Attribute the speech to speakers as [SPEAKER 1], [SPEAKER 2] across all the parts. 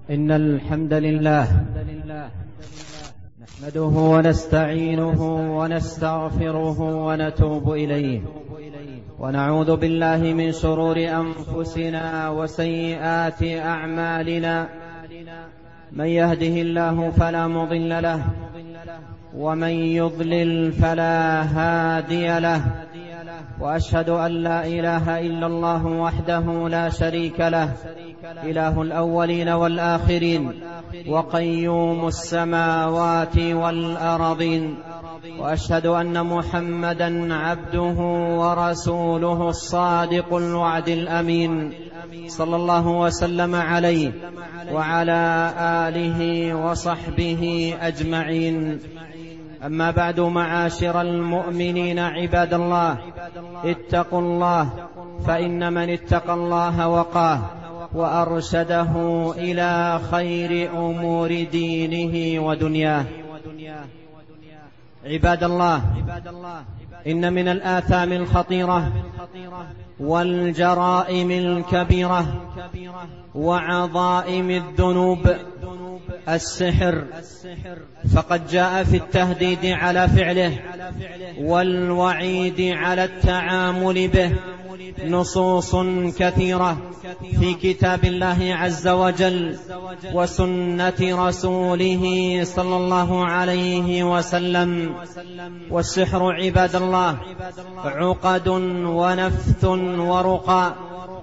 [SPEAKER 1] إن الحمد لله نحمده ونستعينه ونستغفره ونتوب إليه، ونعوذ بالله من شرور أنفسنا وسيئات أعمالنا. من يهده الله فلا مضل له، ومن يضلل فلا هادي له، وأشهد أن لا إله إلا الله وحده لا شريك له، إله الأولين والآخرين، وقيوم السماوات والأرضين. وأشهد أن محمدا عبده ورسوله الصادق الوعد الأمين، صلى الله وسلم عليه وعلى آله وصحبه أجمعين. أما بعد، معاشر المؤمنين عباد الله، اتقوا الله، فإن من اتقى الله وقاه وأرشده إلى خير أمور دينه ودنياه. عباد الله، إن من الآثام الخطيرة والجرائم الكبيرة وعظائم الذنوب السحر، فقد جاء في التهديد على فعله والوعيد على التعامل به نصوص كثيرة في كتاب الله عز وجل وسنة رسوله صلى الله عليه وسلم. والسحر عباد الله عقد ونفث ورقى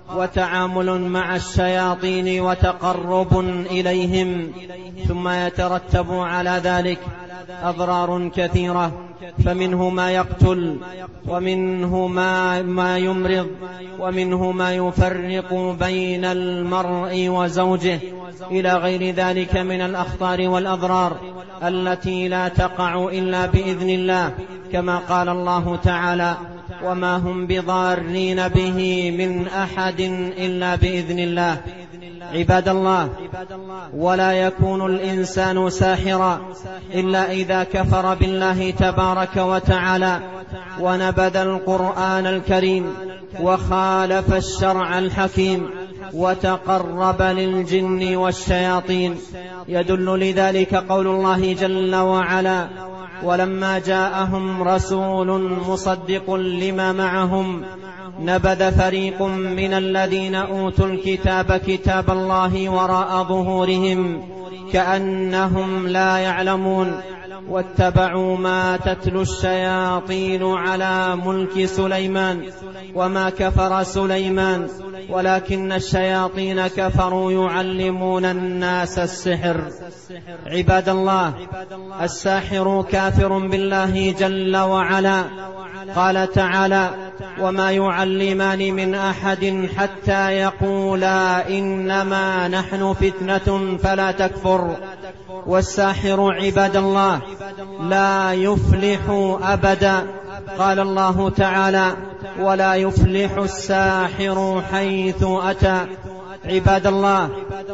[SPEAKER 1] وتعامل مع الشياطين وتقرب إليهم، ثم يترتب على ذلك أضرار كثيرة، فمنه ما يقتل، ومنه ما يمرض، ومنه ما يفرق بين المرء وزوجه، إلى غير ذلك من الأخطار والأضرار التي لا تقع إلا بإذن الله، كما قال الله تعالى: وما هم بضارين به من أحد إلا بإذن الله. عباد الله، ولا يكون الإنسان ساحرا إلا إذا كفر بالله تبارك وتعالى ونبذ القرآن الكريم وخالف الشرع الحكيم وتقرب للجن والشياطين. يدل لذلك قول الله جل وعلا: ولما جاءهم رسول مصدق لما معهم نبذ فريق من الذين أوتوا الكتاب كتاب الله وراء ظهورهم كأنهم لا يعلمون، واتبعوا ما تتلو الشياطين على ملك سليمان وما كفر سليمان ولكن الشياطين كفروا يعلمون الناس السحر. عباد الله، الساحر كافر بالله جل وعلا. قال تعالى: وما يعلمان من أحد حتى يقولا إنما نحن فتنة فلا تكفر. والساحر عباد الله لا يفلح أبدا. قال الله تعالى: ولا يفلح الساحر حيث أتى. عباد الله،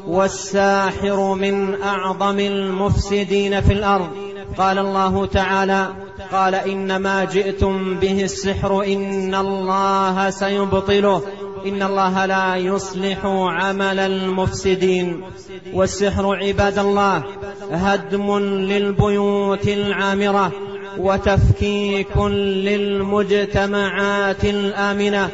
[SPEAKER 1] والساحر من أعظم المفسدين في الأرض. قال الله تعالى: قال إنما جئتم به السحر إن الله سيبطله إن الله لا يصلح عمل المفسدين. والسحر عباد الله هدم للبيوت العامرة وتفكيك للمجتمعات الآمنة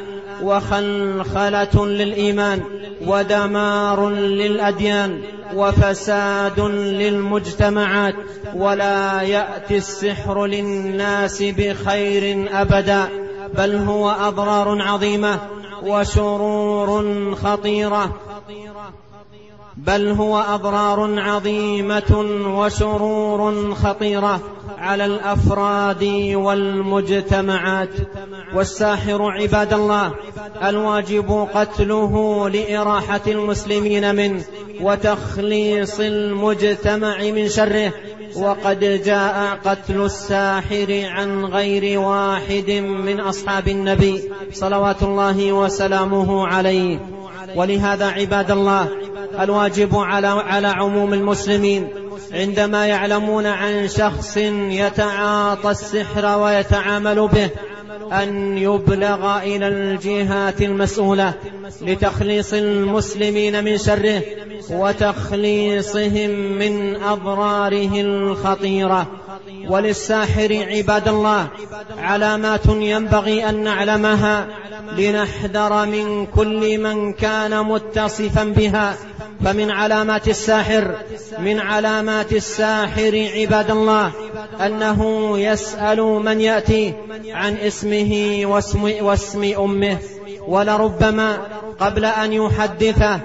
[SPEAKER 1] وخلخلة للإيمان ودمار للأديان وفساد للمجتمعات، ولا يأتي السحر للناس بخير أبدا، بل هو أضرار عظيمة وشرور خطيرة وشرور خطيرة على الأفراد والمجتمعات. والساحر عباد الله الواجب قتله لإراحة المسلمين منه وتخليص المجتمع من شره. وقد جاء قتل الساحر عن غير واحد من أصحاب النبي صلوات الله وسلامه عليه. ولهذا عباد الله الواجب على عموم المسلمين عندما يعلمون عن شخص يتعاطى السحر ويتعامل به أن يبلغ إلى الجهات المسؤولة لتخليص المسلمين من شره وتخليصهم من أضراره الخطيرة. وللساحر عباد الله علامات ينبغي أن نعلمها لنحذر من كل من كان متصفا بها. فمن علامات الساحر عباد الله أنه يسأل من يأتي عن اسمه واسم أمه، ولربما قبل أن يحدثه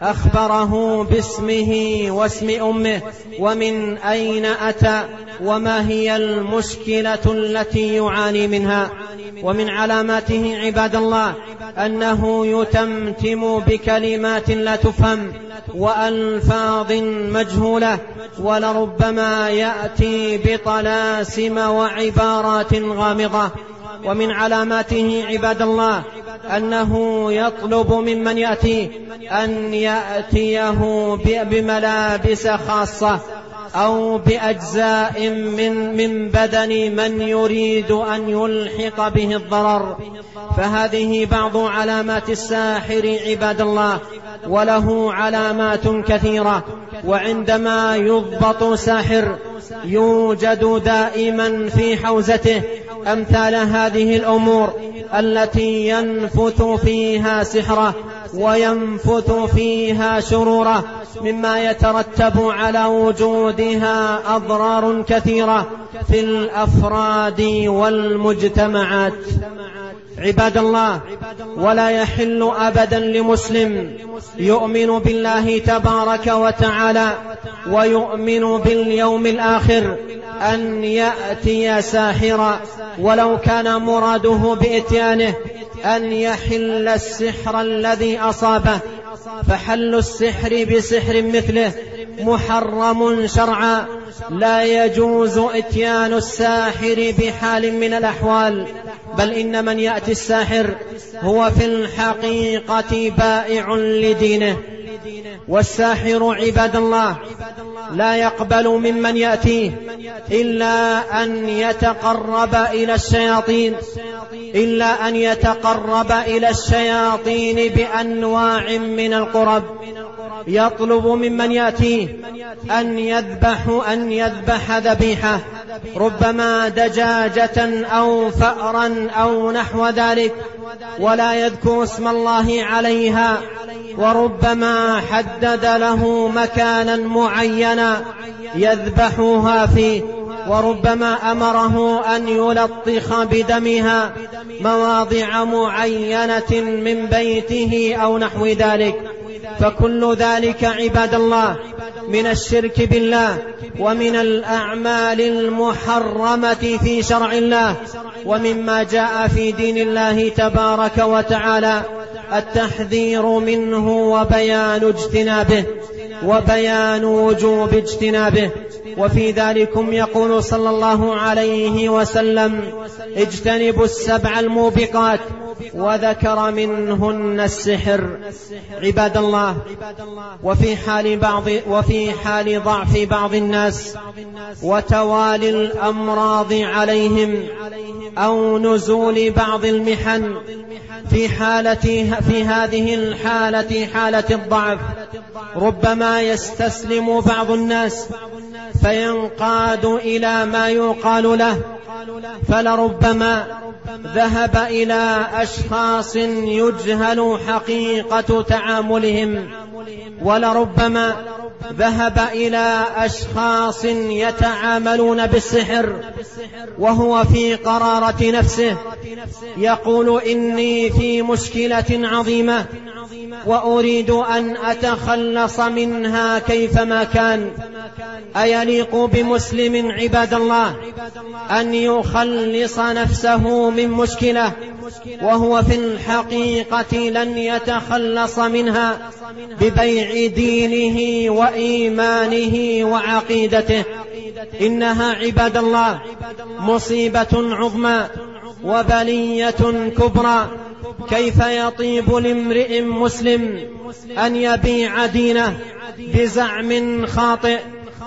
[SPEAKER 1] أخبره باسمه واسم أمه ومن أين أتى وما هي المشكلة التي يعاني منها. ومن علاماته عباد الله أنه يتمتم بكلمات لا تفهم وألفاظ مجهولة، ولربما يأتي بطلاسم وعبارات غامضة. ومن علاماته عباد الله أنه يطلب ممن يأتي أن يأتيه بملابس خاصة أو بأجزاء من بدن من يريد أن يلحق به الضرر. فهذه بعض علامات الساحر عباد الله، وله علامات كثيرة. وعندما يضبط ساحر يوجد دائما في حوزته أمثال هذه الأمور التي ينفث فيها سحره وينفث فيها شروره، مما يترتب على وجودها أضرار كثيرة في الأفراد والمجتمعات. عباد الله، ولا يحل أبدا لمسلم يؤمن بالله تبارك وتعالى ويؤمن باليوم الآخر أن يأتي ساحرا ولو كان مراده بإتيانه أن يحل السحر الذي أصابه. فحل السحر بسحر مثله محرم شرعا، لا يجوز إتيان الساحر بحال من الأحوال، بل إن من يأتي الساحر هو في الحقيقة بائع لدينه. والساحر عباد الله لا يقبل ممن يأتيه إلا أن يتقرب إلى الشياطين بأنواع من القرب. يطلب ممن يأتيه أن يذبح ذبيحة، ربما دجاجة أو فأرا أو نحو ذلك، ولا يذكر اسم الله عليها، وربما حدد له مكانا معينا يذبحها فيه، وربما أمره أن يلطخ بدمها مواضع معينة من بيته أو نحو ذلك. فكل ذلك عباد الله من الشرك بالله ومن الأعمال المحرمة في شرع الله، ومما جاء في دين الله تبارك وتعالى التحذير منه وبيان وجوب اجتنابه. وفي ذلكم يقول صلى الله عليه وسلم: اجتنبوا السبع الموبقات، وذكر منهن السحر. عباد الله، وفي حال ضعف بعض الناس وتوالي الأمراض عليهم أو نزول بعض المحن، في هذه الحالة حالة الضعف ربما يستسلم بعض الناس فينقاد إلى ما يقال له، فلربما ذهب إلى أشخاص يجهل حقيقة تعاملهم، ولربما ذهب إلى أشخاص يتعاملون بالسحر وهو في قرارة نفسه يقول: إني في مشكلة عظيمة وأريد أن أتخلص منها كيفما كان. أيليق بمسلم عباد الله أن يخلص نفسه من مشكلة وهو في الحقيقة لن يتخلص منها ببيع دينه وإيمانه وعقيدته؟ إنها عباد الله مصيبة عظمى وبلية كبرى. كيف يطيب لامرئ مسلم أن يبيع دينه بزعم خاطئ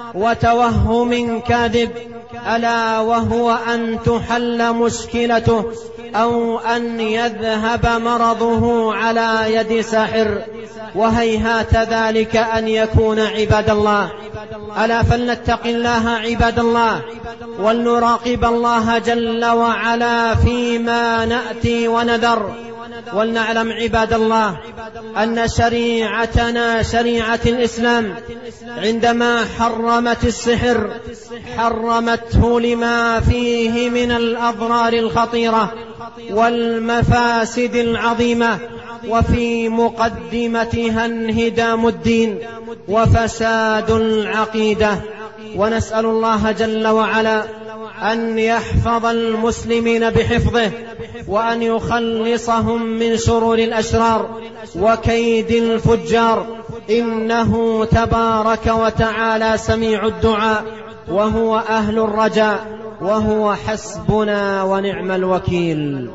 [SPEAKER 1] وتوهم كاذب، ألا وهو أن تحل مشكلته أو أن يذهب مرضه على يد ساحر، وهيهات ذلك أن يكون عباد الله. ألا فلنتق الله عباد الله، ولنراقب الله جل وعلا فيما نأتي ونذر. ولنعلم عباد الله أن شريعتنا شريعة الإسلام عندما حرمت السحر حرمته لما فيه من الأضرار الخطيرة والمفاسد العظيمة، وفي مقدمتها انهدام الدين وفساد العقيدة. ونسأل الله جل وعلا أن يحفظ المسلمين بحفظه، وأن يخلصهم من شرور الأشرار وكيد الفجار، إنه تبارك وتعالى سميع الدعاء، وهو أهل الرجاء، وهو حسبنا ونعم الوكيل.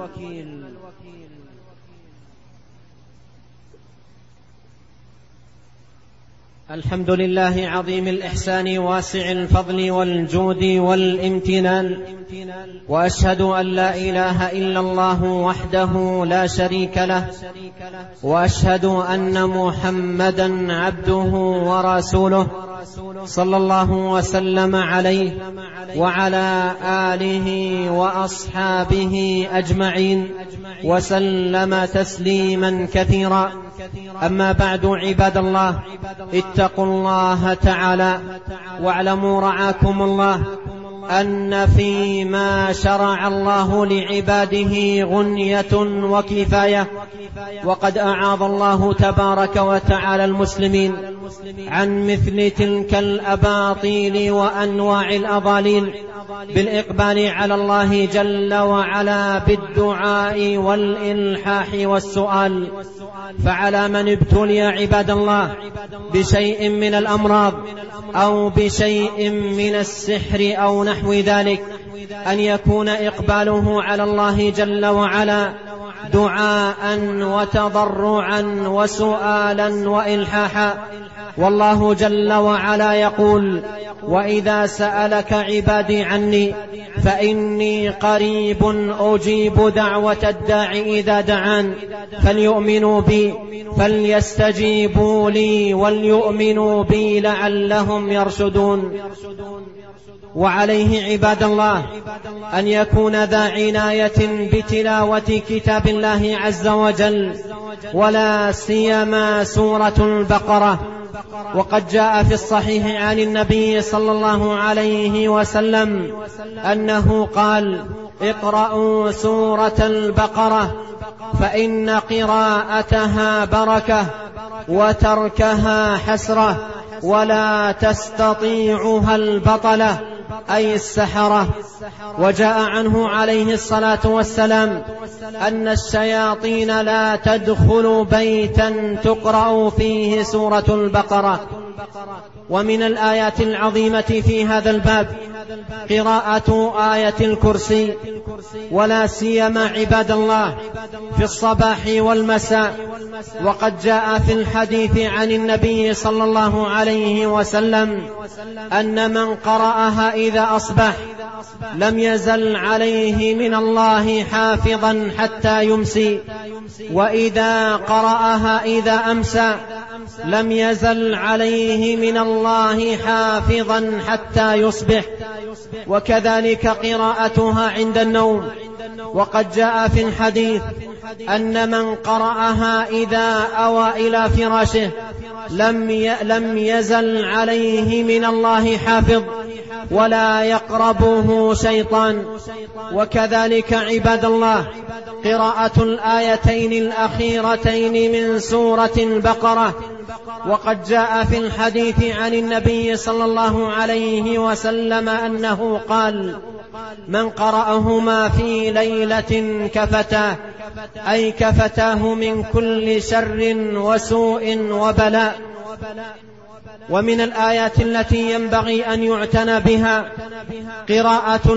[SPEAKER 1] الحمد لله عظيم الإحسان واسع الفضل والجود والامتنان، وأشهد أن لا إله إلا الله وحده لا شريك له، وأشهد أن محمدا عبده ورسوله صلى الله وسلم عليه وعلى آله وأصحابه أجمعين وسلم تسليما كثيرا. أما بعد عباد الله، اتقوا الله تعالى، واعلموا رعاكم الله أن فيما شرع الله لعباده غنية وكفاية، وقد أعاذ الله تبارك وتعالى المسلمين عن مثل تلك الأباطيل وأنواع الأضاليل بالإقبال على الله جل وعلا بالدعاء والإلحاح والسؤال. فعلى من ابتلي عباد الله بشيء من الأمراض أو بشيء من السحر أو نحو ذلك أن يكون إقباله على الله جل وعلا دعاء وتضرعا وسؤالا وإلحاحا. والله جل وعلا يقول: وإذا سألك عبادي عني فإني قريب أجيب دعوة الداع إذا دعان فليؤمنوا بي فليستجيبوا لي وليؤمنوا بي لعلهم يرشدون. وعليه عباد الله أن يكون ذا عناية بتلاوة كتاب الله عز وجل، ولا سيما سورة البقرة. وقد جاء في الصحيح عن النبي صلى الله عليه وسلم أنه قال: اقرأوا سورة البقرة فإن قراءتها بركة وتركها حسرة ولا تستطيعها البطلة أي السحرة. وجاء عنه عليه الصلاة والسلام أن الشياطين لا تدخل بيتا تقرأ فيه سورة البقرة. ومن الآيات العظيمة في هذا الباب قراءة آية الكرسي، ولا سيما عباد الله في الصباح والمساء. وقد جاء في الحديث عن النبي صلى الله عليه وسلم أن من قرأها إذا أصبح لم يزل عليه من الله حافظا حتى يمسي، وإذا قرأها إذا أمسى لم يزل عليه من الله حافظا حتى يصبح، وكذلك قراءتها عند النوم. وقد جاء في الحديث أن من قرأها إذا أوى إلى فراشه لم يزل عليه من الله حافظ ولا يقربه شيطان. وكذلك عباد الله قراءة الآيتين الأخيرتين من سورة البقرة. وقد جاء في الحديث عن النبي صلى الله عليه وسلم أنه قال: من قرأهما في ليلة كفتاه، أي كفتاه من كل شر وسوء وبلاء. ومن الآيات التي ينبغي أن يعتنى بها قراءة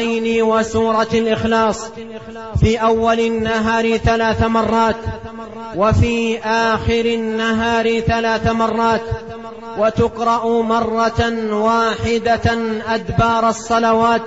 [SPEAKER 1] المعوذتين وسورة الإخلاص في أول النهار 3 مرات، وفي آخر النهار 3 مرات، وتقرأ مرة واحدة أدبار الصلوات.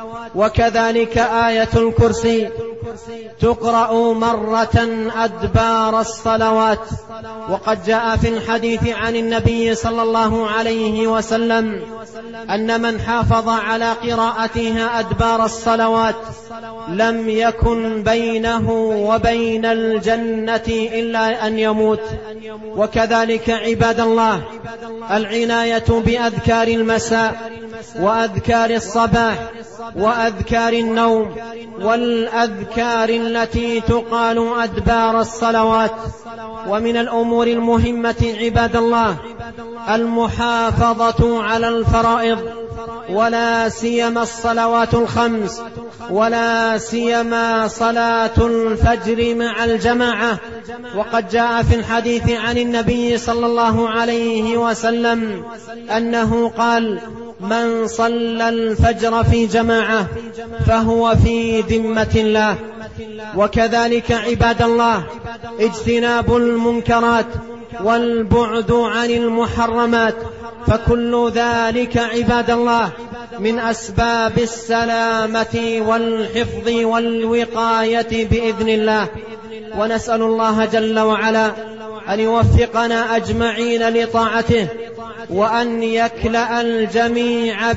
[SPEAKER 1] وكذلك آية الكرسي تقرأ مرة أدبار الصلوات. وقد جاء في الحديث عن النبي صلى الله عليه وسلم أن من حافظ على قراءتها أدبار الصلوات لم يكن بينه وبين الجنة إلا أن يموت. وكذلك عباد الله العناية بأذكار المساء وأذكار الصباح وأذكار النوم والأذكار التي تقال أدبار الصلوات. ومن الأمور المهمة عباد الله المحافظة على الفرائض، ولا سيما الصلوات الخمس، ولا سيما صلاة الفجر مع الجماعة. وقد جاء في الحديث عن النبي صلى الله عليه وسلم أنه قال: من صلى الفجر في جماعة فهو في ذمة الله. وكذلك عباد الله اجتناب المنكرات والبعد عن المحرمات، فكل ذلك عباد الله من أسباب السلامة والحفظ والوقاية بإذن الله. ونسأل الله جل وعلا أن يوفقنا أجمعين لطاعته، وأن يكلأ الجميع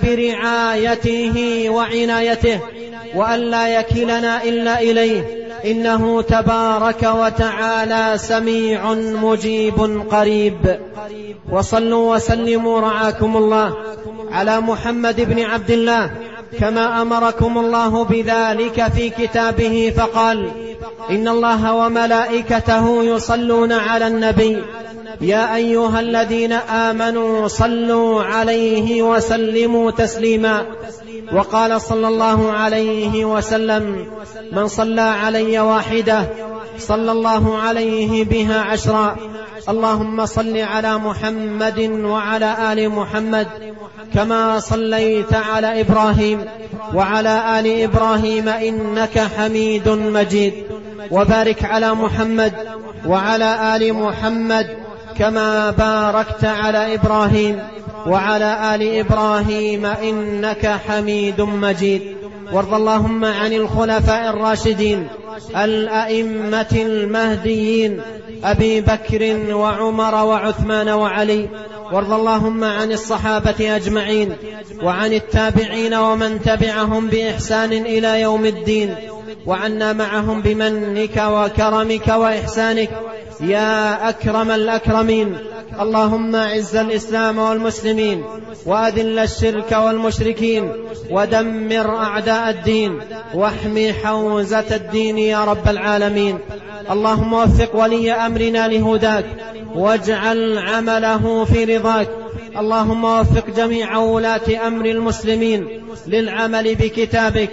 [SPEAKER 1] برعايته وعنايته، وأن لا يكلنا إلا إليه، إنه تبارك وتعالى سميع مجيب قريب. وصلوا وسلموا رعاكم الله على محمد بن عبد الله كما أمركم الله بذلك في كتابه، فقال: إن الله وملائكته يصلون على النبي يا أيها الذين آمنوا صلوا عليه وسلموا تسليما. وقال صلى الله عليه وسلم: من صلى علي واحدة صلى الله عليه بها 10. اللهم صل على محمد وعلى آل محمد كما صليت على إبراهيم وعلى آل إبراهيم إنك حميد مجيد. وبارك على محمد وعلى آل محمد كما باركت على إبراهيم وعلى آل إبراهيم إنك حميد مجيد. وارض اللهم عن الخلفاء الراشدين الأئمة المهديين أبي بكر وعمر وعثمان وعلي. وارض اللهم عن الصحابة أجمعين وعن التابعين ومن تبعهم بإحسان إلى يوم الدين، وعنا معهم بمنك وكرمك وإحسانك يا أكرم الأكرمين. اللهم أعز الإسلام والمسلمين، وأذل الشرك والمشركين، ودمر أعداء الدين، واحمي حوزة الدين يا رب العالمين. اللهم وفق ولي أمرنا لهداك، واجعل عمله في رضاك. اللهم وفق جميع ولاة أمر المسلمين للعمل بكتابك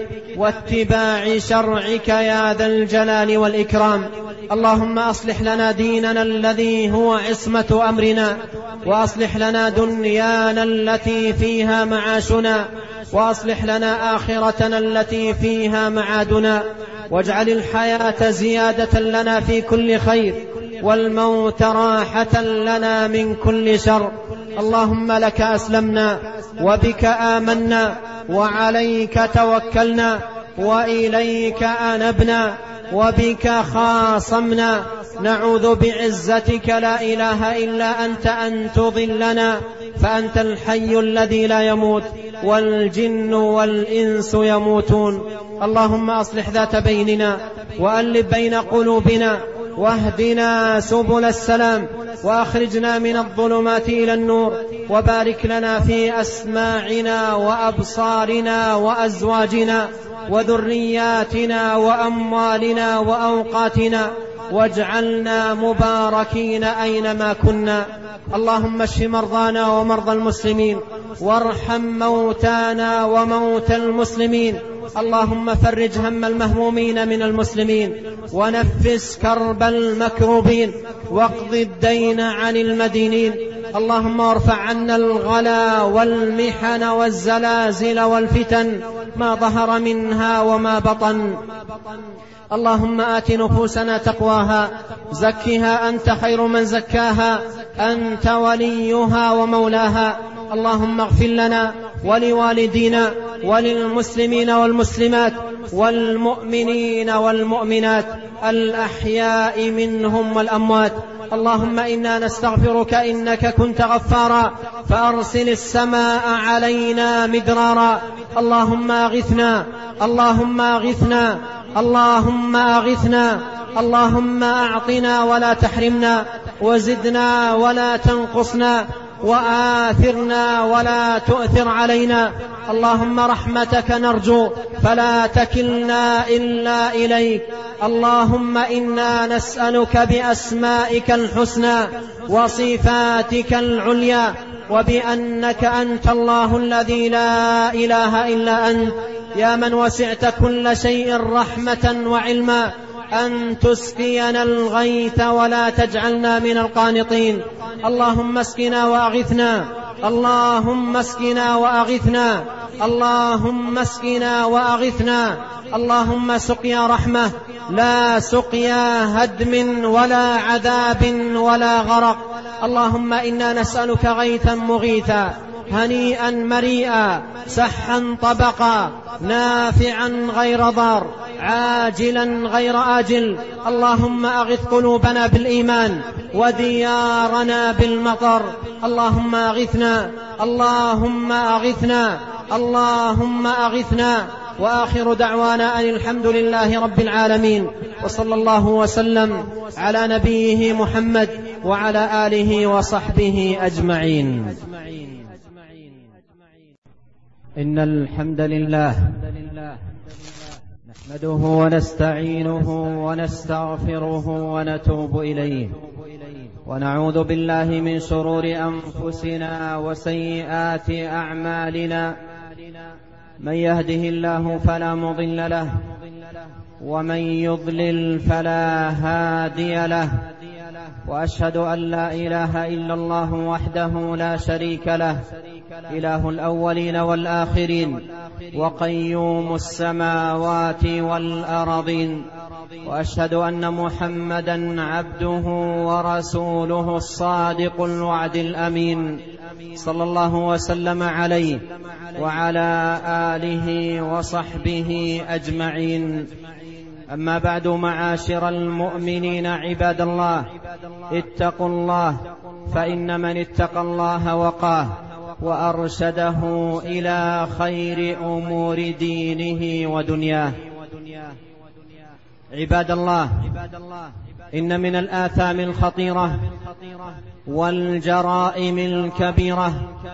[SPEAKER 1] واتباع شرعك يا ذا الجلال والإكرام. اللهم أصلح لنا ديننا الذي هو عصمة أمرنا، وأصلح لنا دنيانا التي فيها معاشنا، وأصلح لنا آخرتنا التي فيها معادنا، واجعل الحياة زيادة لنا في كل خير، والموت راحة لنا من كل شر. اللهم لك أسلمنا، وبك آمنا، وعليك توكلنا، وإليك أنبنا، وبك خاصمنا. نعوذ بعزتك لا إله إلا أنت أن تضلنا، فأنت الحي الذي لا يموت، والجن والإنس يموتون. اللهم أصلح ذات بيننا، وألف بين قلوبنا، واهدنا سبل السلام، وأخرجنا من الظلمات إلى النور. وبارك لنا في أسماعنا وأبصارنا وأزواجنا وذرياتنا وأموالنا وأوقاتنا، واجعلنا مباركين أينما كنا. اللهم اشف مرضانا ومرضى المسلمين، وارحم موتانا وموتى المسلمين. اللهم فرج هم المهمومين من المسلمين، ونفس كرب المكروبين، واقض الدين عن المدينين. اللهم ارفع عنا الغلا والمحن والزلازل والفتن ما ظهر منها وما بطن. اللهم آت نفوسنا تقواها، زكها أنت خير من زكاها، أنت وليها ومولاها. اللهم اغفر لنا ولوالدينا وللمسلمين والمسلمات والمؤمنين والمؤمنات الأحياء منهم والأموات. اللهم إنا نستغفرك إنك كنت غفارا فأرسل السماء علينا مدرارا. اللهم أغثنا، اللهم أغثنا، اللهم أغثنا، اللهم أعطنا ولا تحرمنا، وزدنا ولا تنقصنا، وآثرنا ولا تؤثر علينا. اللهم رحمتك نرجو فلا تكلنا إلا إليك. اللهم إنا نسألك بأسمائك الحسنى وصفاتك العليا وبأنك أنت الله الذي لا إله إلا أنت، يا من وسعت كل شيء رحمة وعلما، أن تسقينا الغيث ولا تجعلنا من القانطين. اللهم اسقنا وأغثنا، اللهم اسقنا وأغثنا، اللهم اسقنا وأغثنا. اللهم سقيا رحمة لا سقيا هدم ولا عذاب ولا غرق. اللهم إنا نسألك غيثا مغيثا هنيئا مريئا سحا طبقا نافعا غير ضار عاجلا غير آجل. اللهم أغث قلوبنا بالإيمان وديارنا بالمطر. اللهم أغثنا، اللهم أغثنا، اللهم أغثنا. وآخر دعوانا أن الحمد لله رب العالمين، وصلى الله وسلم على نبيه محمد وعلى آله وصحبه أجمعين. إن الحمد لله نحمده ونستعينه ونستغفره ونتوب إليه، ونعوذ بالله من شرور أنفسنا وسيئات أعمالنا. من يهده الله فلا مضل له، ومن يضلل فلا هادي له. وأشهد أن لا إله إلا الله وحده لا شريك له، إله الأولين والآخرين وقيوم السماوات والأرضين. وأشهد أن محمدا عبده ورسوله الصادق الوعد الأمين، صلى الله وسلم عليه وعلى آله وصحبه أجمعين. أما بعد، معاشر المؤمنين عباد الله، اتقوا الله، فإن من اتقى الله وقاه وأرشده إلى خير أمور دينه ودنياه. عباد الله، إن من الآثام الخطيرة والجرائم الكبيرة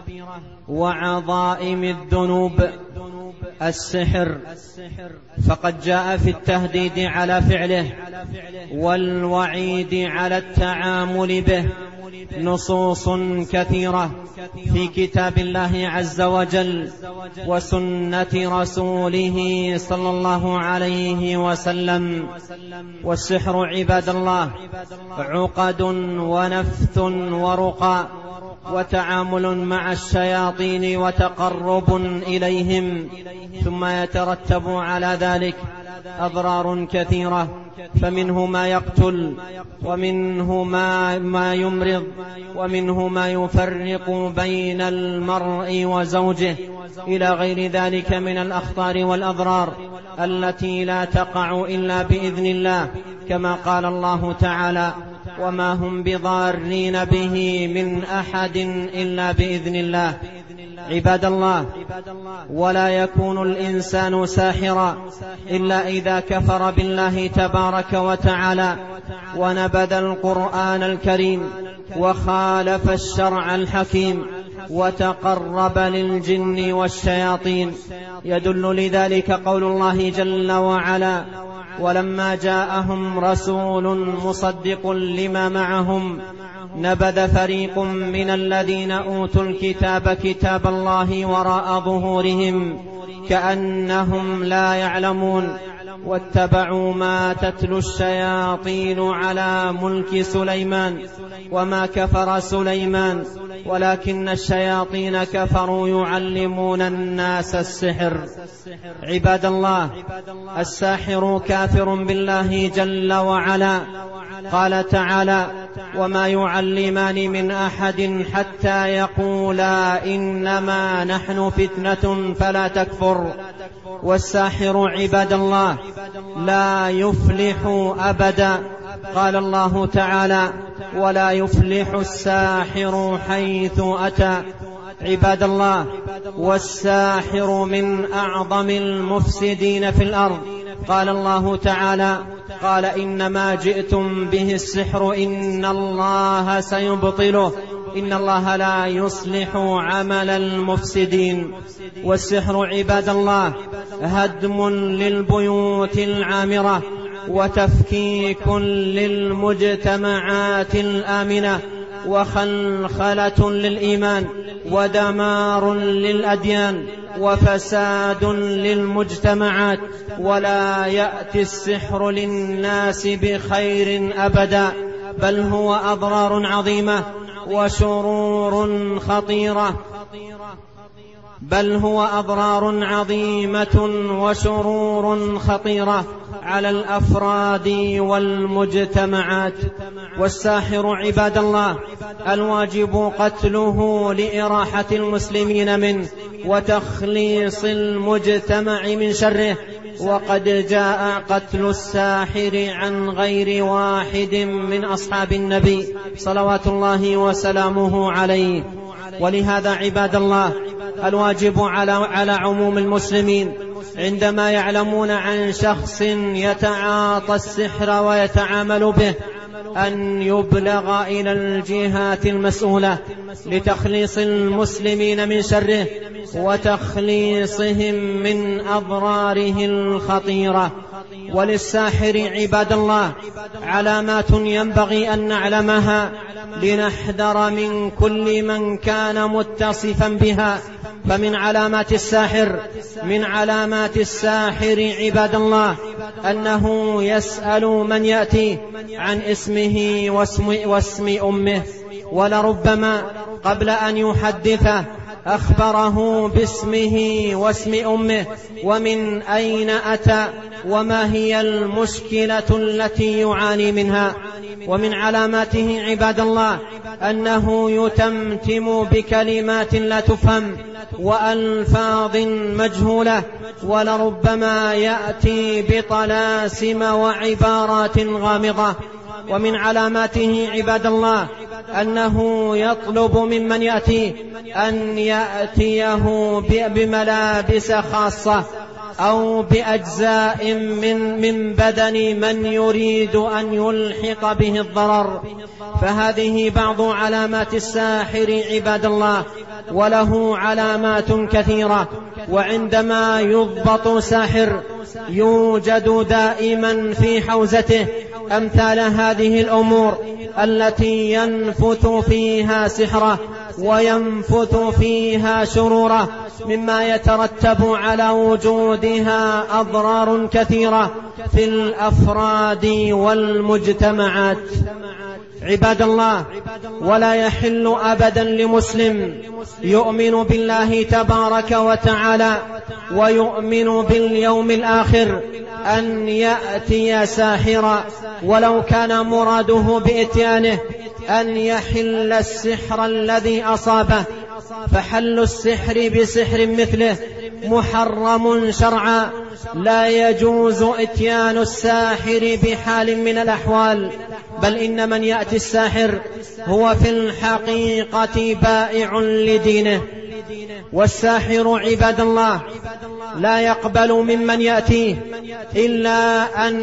[SPEAKER 1] وعظائم الذنوب السحر، فقد جاء في التهديد على فعله والوعيد على التعامل به نصوص كثيرة في كتاب الله عز وجل وسنة رسوله صلى الله عليه وسلم. والسحر عباد الله عقد ونفث ورقى وتعامل مع الشياطين وتقرب إليهم، ثم يترتب على ذلك أضرار كثيرة، فمنه ما يقتل، ومنه ما يمرض، ومنه ما يفرق بين المرء وزوجه، إلى غير ذلك من الأخطار والأضرار التي لا تقع إلا بإذن الله، كما قال الله تعالى: وما هم بضارين به من أحد إلا بإذن الله. عباد الله، ولا يكون الإنسان ساحرا إلا إذا كفر بالله تبارك وتعالى ونبذ القرآن الكريم وخالف الشرع الحكيم وتقرب للجن والشياطين. يدل لذلك قول الله جل وعلا: ولما جاءهم رسول مصدق لما معهم نبذ فريق من الذين أوتوا الكتاب كتاب الله وراء ظهورهم كأنهم لا يعلمون واتبعوا ما تتلو الشياطين على ملك سليمان وما كفر سليمان ولكن الشياطين كفروا يعلمون الناس السحر. عباد الله، الساحر كافر بالله جل وعلا. قال تعالى: وما يعلمان من أحد حتى يقولا إنما نحن فتنة فلا تكفر. والساحر عباد الله لا يفلح أبدا. قال الله تعالى: ولا يفلح الساحر حيث أتى. عباد الله، والساحر من أعظم المفسدين في الأرض. قال الله تعالى: قال إنما جئتم به السحر إن الله سيبطله إن الله لا يصلح عمل المفسدين. والسحر عباد الله هدم للبيوت العامرة، وتفكيك للمجتمعات الآمنة، وخلخلة للإيمان، ودمار للأديان، وفساد للمجتمعات. ولا يأتي السحر للناس بخير أبدا، بل هو أضرار عظيمة وشرور خطيرة وشرور خطيرة على الأفراد والمجتمعات. والساحر عباد الله الواجب قتله لإراحة المسلمين منه وتخليص المجتمع من شره. وقد جاء قتل الساحر عن غير واحد من أصحاب النبي صلوات الله وسلامه عليه. ولهذا عباد الله الواجب على عموم المسلمين عندما يعلمون عن شخص يتعاطى السحر ويتعامل به أن يبلغ إلى الجهات المسؤولة لتخليص المسلمين من شره وتخليصهم من أضراره الخطيرة. وللساحر عباد الله علامات ينبغي أن نعلمها لنحذر من كل من كان متصفا بها. فمن علامات الساحر عباد الله أنه يسأل من يأتي عن اسمه واسم أمه، ولربما قبل أن يحدثه أخبره باسمه واسم أمه ومن أين أتى وما هي المشكلة التي يعاني منها. ومن علاماته عباد الله أنه يتمتم بكلمات لا تفهم وألفاظ مجهولة، ولربما يأتي بطلاسم وعبارات غامضة. ومن علاماته عباد الله أنه يطلب ممن يأتي أن يأتيه بملابس خاصة أو بأجزاء من بدن من يريد أن يلحق به الضرر. فهذه بعض علامات الساحر عباد الله، وله علامات كثيرة. وعندما يضبط ساحر يوجد دائما في حوزته أمثال هذه الأمور التي ينفث فيها سحره وينفث فيها شروره، مما يترتب على وجودها أضرار كثيرة في الأفراد والمجتمعات. عباد الله، ولا يحل أبدا لمسلم يؤمن بالله تبارك وتعالى ويؤمن باليوم الآخر أن يأتي ساحرا ولو كان مراده بإتيانه أن يحل السحر الذي أصابه. فحل السحر بسحر مثله محرم شرعا، لا يجوز إتيان الساحر بحال من الأحوال، بل إن من يأتي الساحر هو في الحقيقة بائع لدينه. والساحر عباد الله لا يقبل ممن يأتيه إلا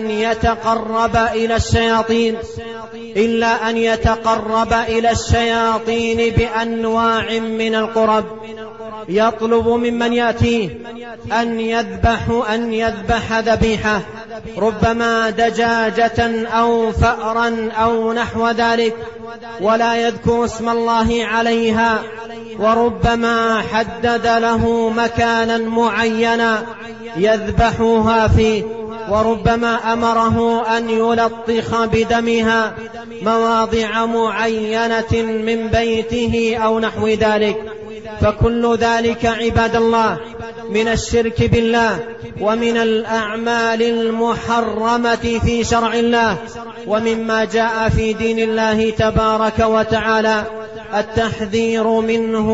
[SPEAKER 1] أن يتقرب إلى الشياطين بأنواع من القرب. يطلب ممن يأتيه أن يذبح ذبيحة، ربما دجاجة أو فأرا أو نحو ذلك، ولا يذكر اسم الله عليها، وربما حدد له مكانا معينا يذبحها فيه، وربما أمره أن يلطخ بدمها مواضع معينة من بيته أو نحو ذلك. فكل ذلك عباد الله من الشرك بالله ومن الأعمال المحرمة في شرع الله، ومما جاء في دين الله تبارك وتعالى التحذير منه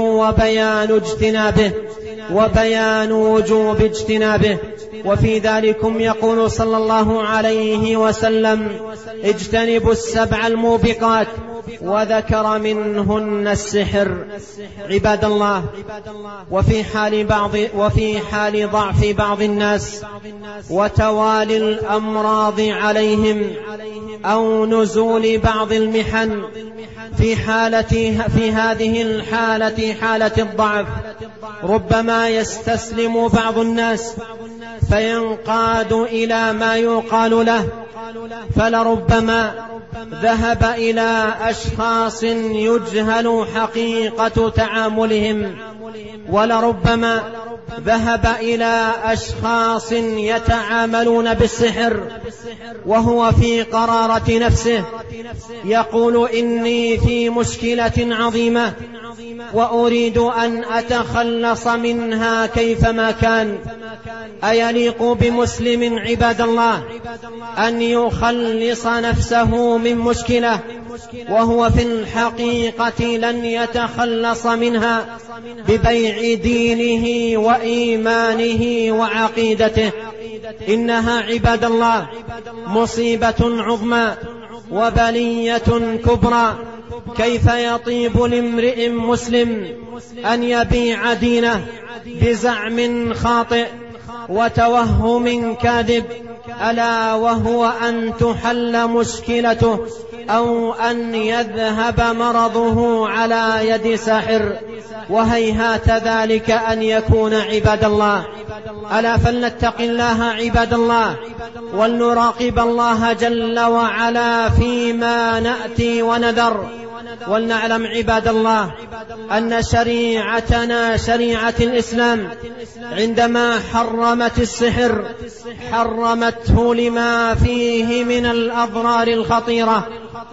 [SPEAKER 1] وبيان وجوب اجتنابه. وفي ذلكم يقول صلى الله عليه وسلم: اجتنبوا السبع الموبقات، وذكر منهن السحر. عباد الله، وفي حال ضعف بعض الناس وتوالي الأمراض عليهم أو نزول بعض المحن، في هذه الحالة، حالة الضعف، ربما يستسلم بعض الناس فينقاد إلى ما يقال له، فلربما ذهب إلى أشخاص يجهل حقيقة تعاملهم، ولربما ذهب إلى أشخاص يتعاملون بالسحر وهو في قرارة نفسه يقول: إني في مشكلة عظيمة وأريد أن أتخلص منها كيفما كان. أيليق بمسلم عباد الله أن يخلص نفسه من مشكلة وهو في الحقيقة لن يتخلص منها ببيع دينه وإيمانه وعقيدته؟ إنها عباد الله مصيبة عظمى وبلية كبرى. كيف يطيب لامرئ مسلم أن يبيع دينه بزعم خاطئ وتوهم كاذب، ألا وهو أن تحل مشكلته أو أن يذهب مرضه على يد ساحر؟ وهيهات ذلك أن يكون عباد الله. ألا فلنتق الله عباد الله، ولنراقب الله جل وعلا فيما نأتي ونذر. ولنعلم عباد الله أن شريعتنا شريعة الإسلام عندما حرمت السحر حرمته لما فيه من الأضرار الخطيرة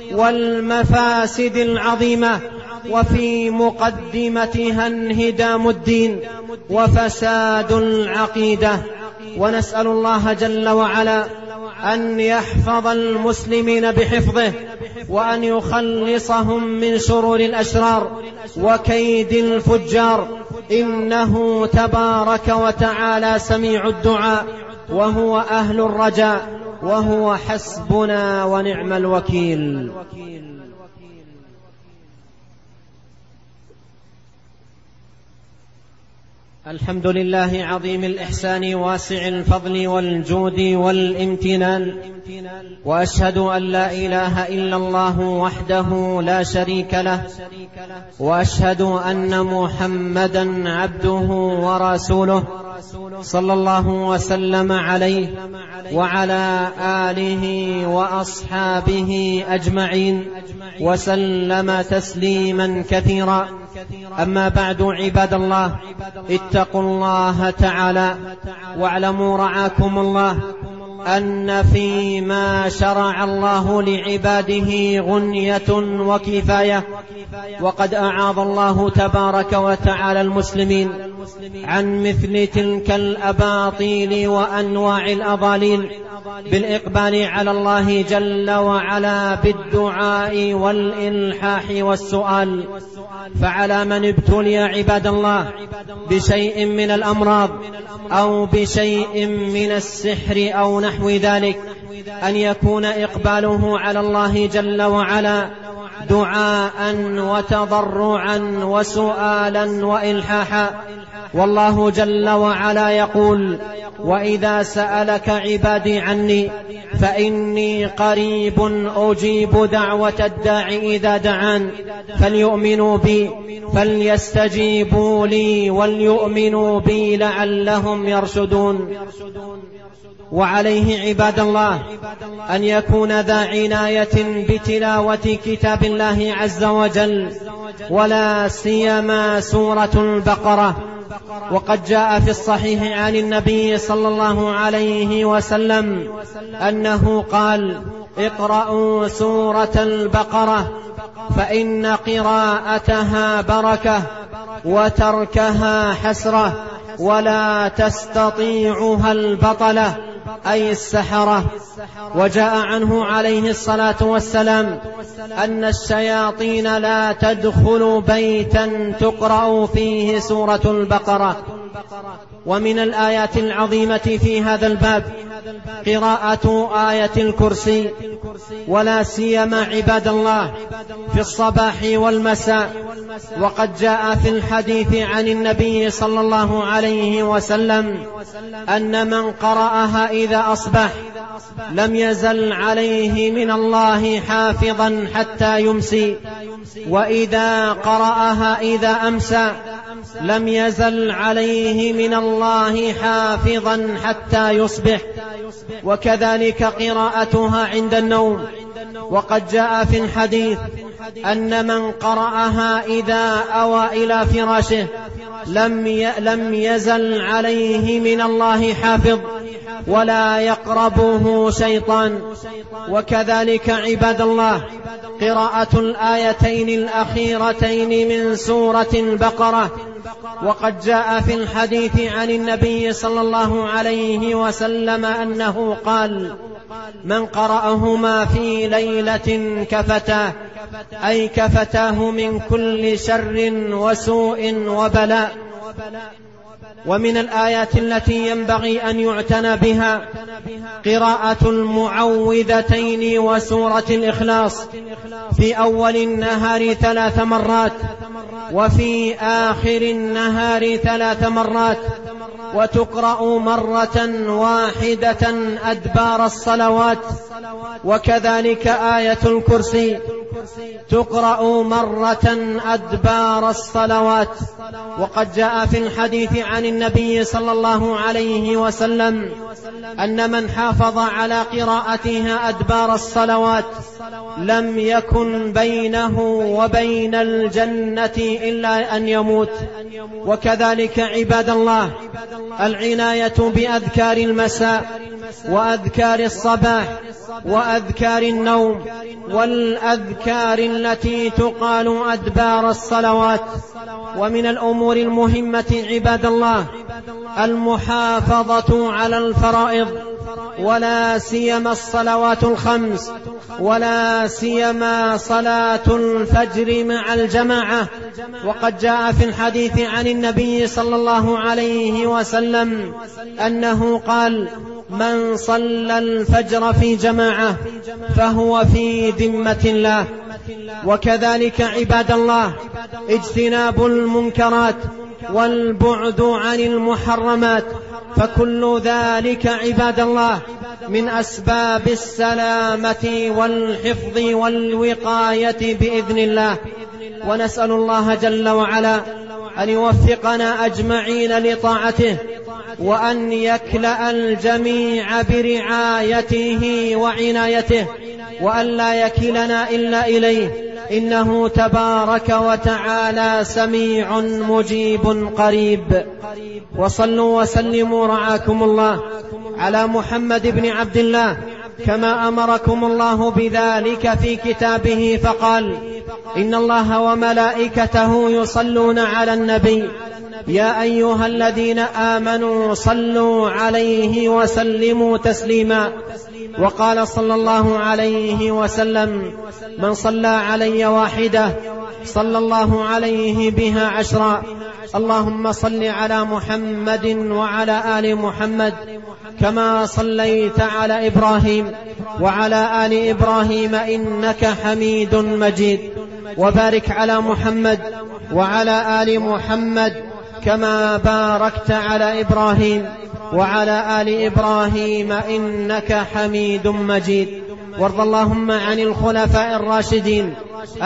[SPEAKER 1] والمفاسد العظيمة، وفي مقدمتها انهدام الدين وفساد العقيدة. ونسأل الله جل وعلا أن يحفظ المسلمين بحفظه، وأن يخلصهم من شرور الأشرار وكيد الفجار، إنه تبارك وتعالى سميع الدعاء وهو أهل الرجاء، وهو حسبنا ونعم الوكيل. الحمد لله عظيم الإحسان واسع الفضل والجود والامتنان، وأشهد أن لا إله إلا الله وحده لا شريك له، وأشهد أن محمدا عبده ورسوله صلى الله وسلم عليه وعلى آله وأصحابه أجمعين وسلم تسليما كثيرا. أما بعد عباد الله، اتقوا الله تعالى واعلموا رعاكم الله أن فيما شرع الله لعباده غنية وكفاية، وقد أعاذ الله تبارك وتعالى المسلمين عن مثل تلك الأباطيل وأنواع الأضاليل بالإقبال على الله جل وعلا بالدعاء والإلحاح والسؤال. فعلى من ابتلي عباد الله بشيء من الأمراض أو بشيء من السحر أو نحو ذلك أن يكون إقباله على الله جل وعلا دعاء وتضرعا وسؤالا وإلحاحا. والله جل وعلا يقول: وإذا سألك عبادي عني فإني قريب أجيب دعوة الداع إذا دعان فليؤمنوا بي فليستجيبوا لي وليؤمنوا بي لعلهم يرشدون. وعليه عباد الله أن يكون ذا عناية بتلاوة كتاب الله عز وجل، ولا سيما سورة البقرة، وقد جاء في الصحيح عن النبي صلى الله عليه وسلم أنه قال: اقرأوا سورة البقرة فإن قراءتها بركة وتركها حسرة ولا تستطيعها البطلة أي السحرة. وجاء عنه عليه الصلاة والسلام أن الشياطين لا تدخل بيتا تقرأ فيه سورة البقرة. ومن الآيات العظيمة في هذا الباب قراءة آية الكرسي، ولا سيما عباد الله في الصباح والمساء. وقد جاء في الحديث عن النبي صلى الله عليه وسلم أن من قرأها إذا أصبح لم يزل عليه من الله حافظا حتى يمسي، وإذا قرأها إذا أمسى لم يزل عليه من الله حافظا حتى يصبح، وكذلك قراءتها عند النوم. وقد جاء في الحديث أن من قرأها إذا أوى إلى فراشه لم يزل عليه من الله حافظ ولا يقربه شيطان. وكذلك عباد الله قراءة الآيتين الأخيرتين من سورة البقرة. وقد جاء في الحديث عن النبي صلى الله عليه وسلم أنه قال: من قرأهما في ليلة كفتاه، أي كفتاه من كل شر وسوء وبلاء. ومن الآيات التي ينبغي أن يعتنى بها قراءة المعوذتين وسورة الإخلاص في أول النهار 3 مرات وفي آخر النهار 3 مرات، وتقرأ مرة واحدة أدبار الصلوات. وكذلك آية الكرسي تقرأ مرة أدبار الصلوات. وقد جاء في الحديث عن النبي صلى الله عليه وسلم أن من حافظ على قراءتها أدبار الصلوات لم يكن بينه وبين الجنة إلا أن يموت. وكذلك عباد الله العناية بأذكار المساء وأذكار الصباح وأذكار النوم والأذكار التي تقال أدبار الصلوات. ومن الأمور المهمة عباد الله المحافظة على الفرائض، ولا سيما الصلوات الخمس، ولا سيما صلاة الفجر مع الجماعة. وقد جاء في الحديث عن النبي صلى الله عليه وسلم أنه قال: من صلى الفجر في جماعة فهو في ذمة الله. وكذلك عباد الله اجتناب المنكرات والبعد عن المحرمات، فكل ذلك عباد الله من أسباب السلامة والحفظ والوقاية بإذن الله. ونسأل الله جل وعلا أن يوفقنا أجمعين لطاعته، وأن يكلأ الجميع برعايته وعنايته، وأن لا يكلنا إلا إليه، إنه تبارك وتعالى سميع مجيب قريب. وصلوا وسلموا رعاكم الله على محمد بن عبد الله كما أمركم الله بذلك في كتابه، فقال: إن الله وملائكته يصلون على النبي يا أيها الذين آمنوا صلوا عليه وسلموا تسليما. وقال صلى الله عليه وسلم: من صلى علي واحدة صلى الله عليه بها 10. اللهم صل على محمد وعلى آل محمد كما صليت على إبراهيم وعلى آل إبراهيم إنك حميد مجيد. وبارك على محمد وعلى آل محمد كما باركت على إبراهيم وعلى آل إبراهيم إنك حميد مجيد. وارض اللهم عن الخلفاء الراشدين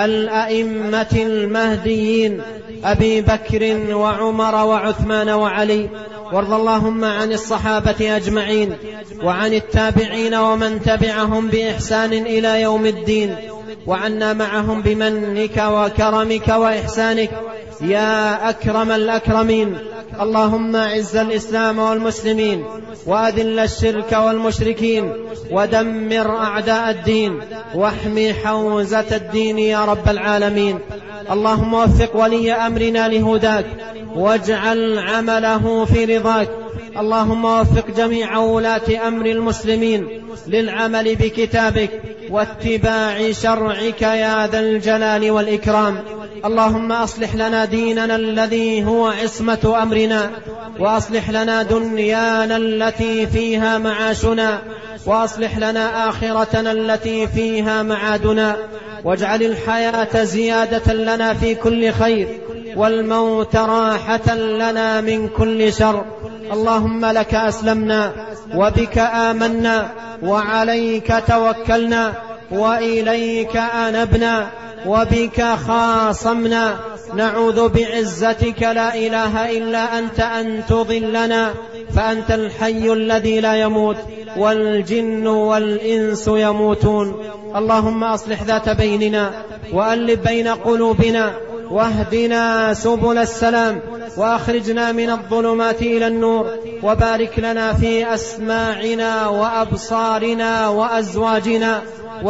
[SPEAKER 1] الأئمة المهديين أبي بكر وعمر وعثمان وعلي. وارض اللهم عن الصحابة أجمعين وعن التابعين ومن تبعهم بإحسان إلى يوم الدين، وعنا معهم بمنك وكرمك وإحسانك يا أكرم الأكرمين. اللهم أعز الإسلام والمسلمين وأذل الشرك والمشركين ودمر أعداء الدين واحمي حوزة الدين يا رب العالمين. اللهم وفق ولي أمرنا لهداك واجعل عمله في رضاك. اللهم وفق جميع ولاة أمر المسلمين للعمل بكتابك واتباع شرعك يا ذا الجلال والإكرام. اللهم أصلح لنا ديننا الذي هو عصمة أمرنا، وأصلح لنا دنيانا التي فيها معاشنا، وأصلح لنا آخرتنا التي فيها معادنا، واجعل الحياة زيادة لنا في كل خير والموت راحة لنا من كل شر. اللهم لك أسلمنا وبك آمنا وعليك توكلنا وإليك أنبنا وبك خاصمنا. نعوذ بعزتك لا إله إلا أنت أن تضلنا، فأنت الحي الذي لا يموت والجن والإنس يموتون. اللهم أصلح ذات بيننا وألف بين قلوبنا واهدنا سبل السلام وأخرجنا من الظلمات إلى النور، وبارك لنا في أسماعنا وأبصارنا وأزواجنا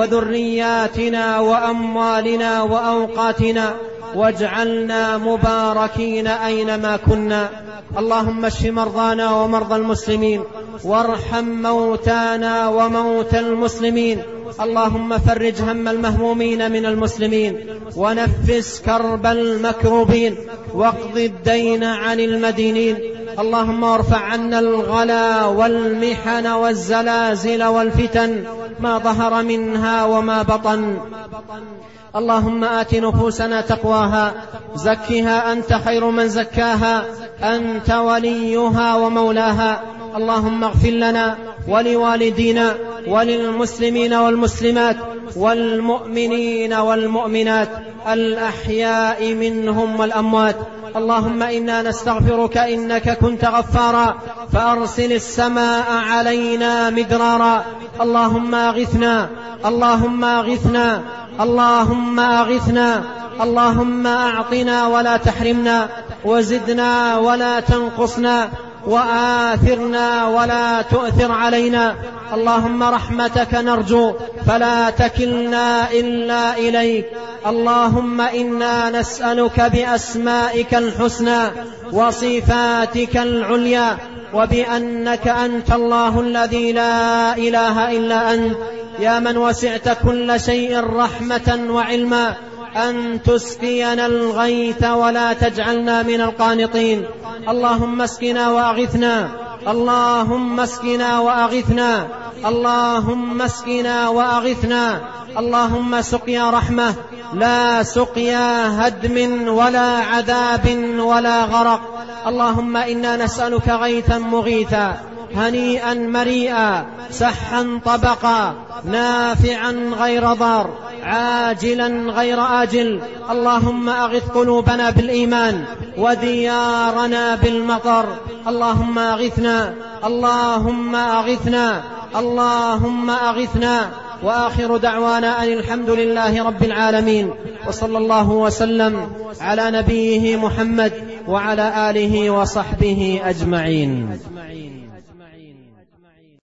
[SPEAKER 1] وذرياتنا وأموالنا وأوقاتنا، واجعلنا مباركين أينما كنا. اللهم اشف مرضانا ومرضى المسلمين وارحم موتانا وموتى المسلمين. اللهم فرج هم المهمومين من المسلمين ونفس كرب المكروبين واقض الدين عن المدينين. اللهم ارفع عنا الغلا والمحن والزلازل والفتن ما ظهر منها وما بطن. اللهم آت نفوسنا تقواها زكها أنت خير من زكاها أنت وليها ومولاها. اللهم اغفر لنا ولوالدينا وللمسلمين والمسلمات والمؤمنين والمؤمنات الأحياء منهم والأموات. اللهم إنا نستغفرك إنك كنت غفارا فأرسل السماء علينا مدرارا. اللهم أغثنا اللهم أغثنا اللهم أغثنا. اللهم أعطنا ولا تحرمنا وزدنا ولا تنقصنا وآثرنا ولا تؤثر علينا. اللهم رحمتك نرجو فلا تكلنا إلا إليك. اللهم إنا نسألك بأسمائك الحسنى وصفاتك العليا وبأنك أنت الله الذي لا إله إلا أنت يا من وسعت كل شيء رحمة وعلما أن تسقينا الغيث ولا تجعلنا من القانطين. اللهم اسقنا وأغثنا اللهم اسقنا وأغثنا اللهم اسقنا وأغثنا. اللهم سقيا رحمة لا سقيا هدم ولا عذاب ولا غرق. اللهم إنا نسألك غيثا مغيثا هنيئا مريئا سحا طبقا نافعا غير ضار عاجلا غير آجل. اللهم أغث قلوبنا بالإيمان وديارنا بالمطر. اللهم أغثنا اللهم أغثنا اللهم أغثنا. وآخر دعوانا أن الحمد لله رب العالمين، وصلى الله وسلم على نبيه محمد وعلى آله وصحبه أجمعين.